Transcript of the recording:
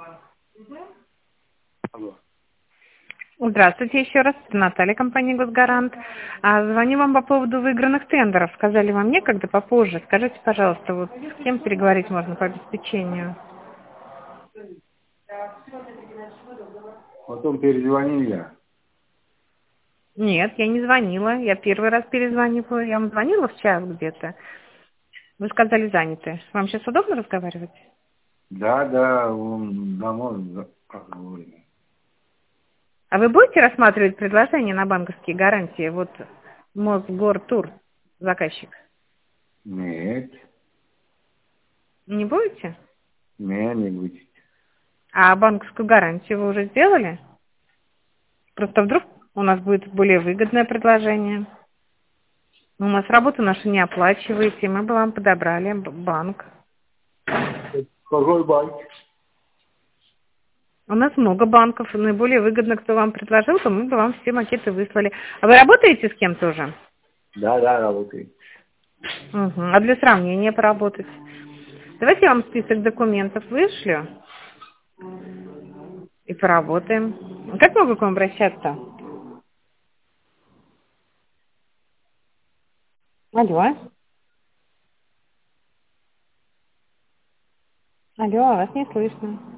Алло. Здравствуйте еще раз, это Наталья, компания «Госгарант». Звоню вам по поводу выигранных тендеров. Сказали вам некогда, попозже. Скажите, пожалуйста, вот с кем переговорить можно по обеспечению? Потом перезвонил я. Нет, я не звонила. Я первый раз перезваниваю. Я вам звонила в час где-то. Вы сказали, заняты. Вам сейчас удобно разговаривать? Да, он домой поговорил. А вы будете рассматривать предложение на банковские гарантии? Вот Мосгортур, заказчик. Нет, Не будете? не будет. А банковскую гарантию вы уже сделали? Просто вдруг у нас будет более выгодное предложение. У нас работу нашу не оплачиваете, мы бы вам подобрали банк. Какой банк? У нас много банков, наиболее выгодно, кто вам предложил, то мы бы вам все макеты выслали. А вы работаете с кем-то уже? Да, работает. Угу. А для сравнения поработать? Давайте я вам список документов вышлю и поработаем. Как могу к вам обращаться? Алло. Алло, вас не слышно.